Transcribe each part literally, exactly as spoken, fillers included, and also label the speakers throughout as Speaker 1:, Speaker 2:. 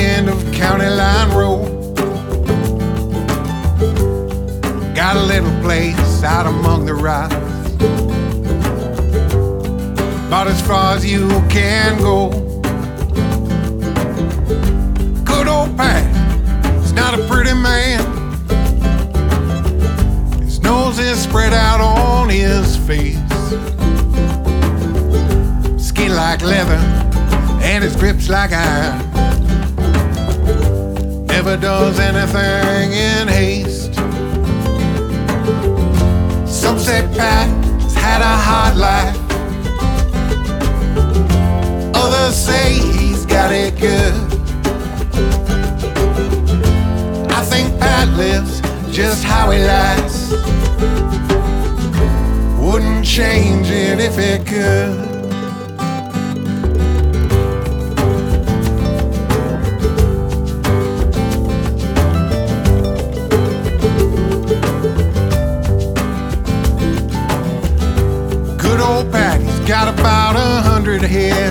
Speaker 1: end of County Line Road. Got a little place out among the rocks, about as far as you can go. Good old Pat, he's not a pretty man. His nose is spread out on his face, skin like leather and his grip's like iron. Never does anything in haste. Some say Pat's had a hard life, others say he's got it good. I think Pat lives just how he likes, wouldn't change it if it could. Good old Pat, he's got about a hundred hair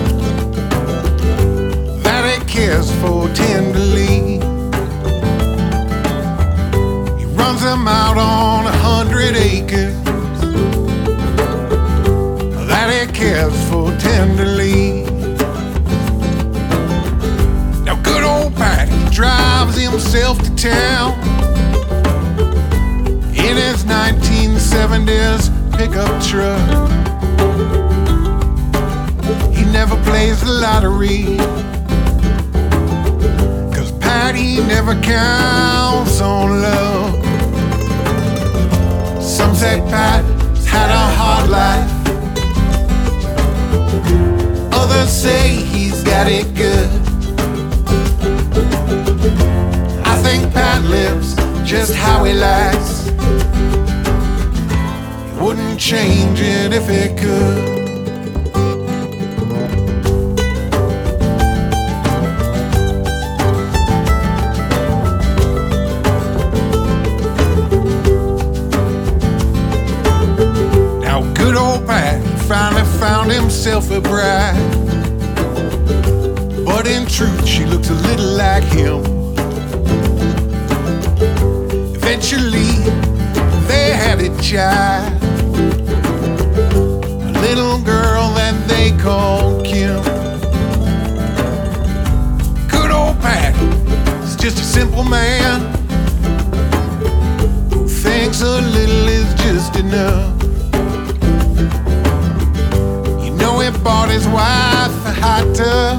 Speaker 1: that he cares for tenderly. He runs them out on a hundred acres that he cares for tenderly. Now good old Pat, he drives himself to town in his nineteen seventies pickup truck. He never plays the lottery, 'cause Pat, he never counts on love. Some say Pat's had a hard life, others say he's got it good. I think Pat lives just how he likes, wouldn't change it if it could. Now good old Pat, he finally found himself a bride, but in truth she looks a little like him. Eventually they had a child, a little girl that they called Kim. Good old Pat is just a simple man who thinks a little is just enough. You know, he bought his wife a hot tub,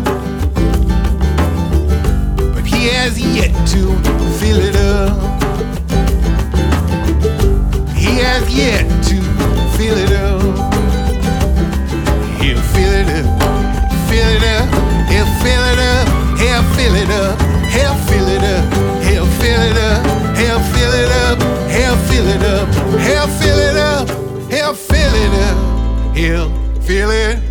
Speaker 1: but he has yet to fill it up. He has yet to fill it up. He'll fill it up, fill it up, he'll fill it up, he'll fill it up, he'll fill it up, he'll fill it up, he'll fill it up, he'll fill it up, he'll fill it up, he'll fill it up, he'll fill it